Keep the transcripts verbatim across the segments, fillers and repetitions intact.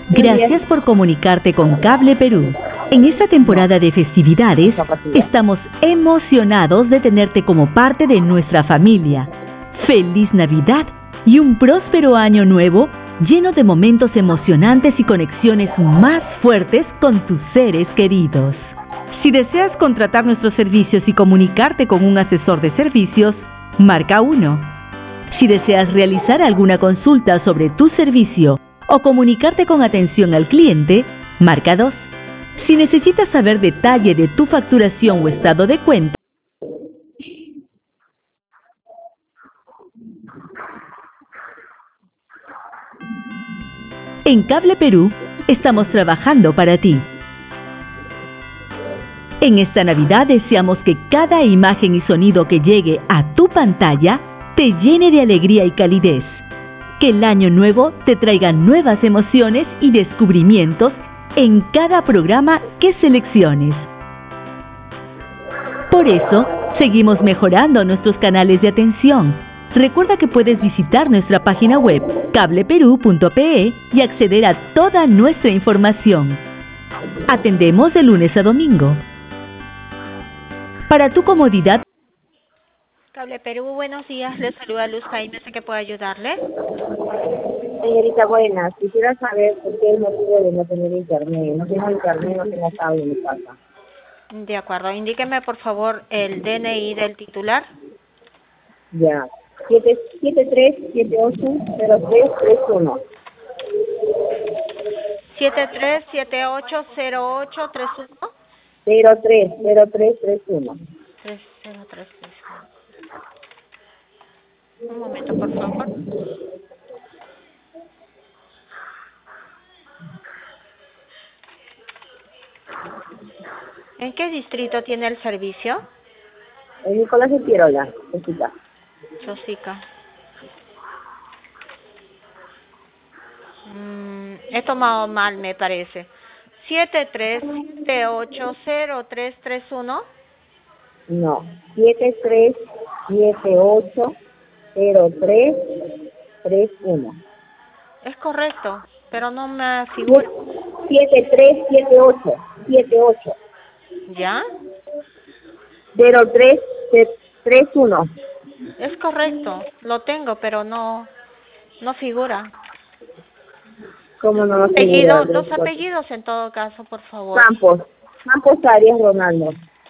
Gracias por comunicarte con Cable Perú. En esta temporada de festividades, estamos emocionados de tenerte como parte de nuestra familia. ¡Feliz Navidad y un próspero año nuevo lleno de momentos emocionantes y conexiones más fuertes con tus seres queridos! Si deseas contratar nuestros servicios y comunicarte con un asesor de servicios, marca uno. Si deseas realizar alguna consulta sobre tu servicio o comunicarte con atención al cliente, marca dos. Si necesitas saber detalle de tu facturación o estado de cuenta, en Cable Perú estamos trabajando para ti. En esta Navidad deseamos que cada imagen y sonido que llegue a tu pantalla te llene de alegría y calidez. Que el año nuevo te traiga nuevas emociones y descubrimientos en cada programa que selecciones. Por eso, seguimos mejorando nuestros canales de atención. Recuerda que puedes visitar nuestra página web cable perú punto pe y acceder a toda nuestra información. Atendemos de lunes a domingo. Para tu comodidad, Cable Perú, buenos días. Les saluda Luz Jaime. ¿En qué puedo ayudarle? Señorita, buenas. Quisiera saber por qué el motivo de no tener internet. No tengo internet, no tengo cable en mi casa. De acuerdo. Indíqueme, por favor, el D N I del titular. Ya. siete tres siete ocho cero tres tres uno. siete tres siete ocho cero ocho tres uno. cero tres cero tres tres uno. tres cero tres tres uno. Un momento, por favor. ¿En qué distrito tiene el servicio? El Nicolás de Pirola, Jessica. Chosica. Mm, he tomado mal, me parece. siete tres siete ocho cero tres tres uno. No. siete tres siete ocho cero tres tres uno. Es correcto, pero no me figura. siete tres siete ocho siete ocho. ¿Ya? cero tres tres uno. Es correcto, lo tengo, pero no no figura. ¿Cómo no lo Apellido, figura? los apellidos en todo caso, por favor. Campos. Campos Arias Ronaldo.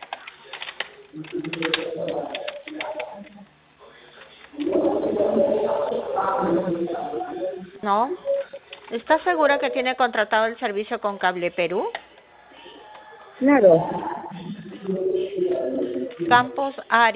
No. ¿Está segura que tiene contratado el servicio con Cable Perú? Claro. Campos Arias.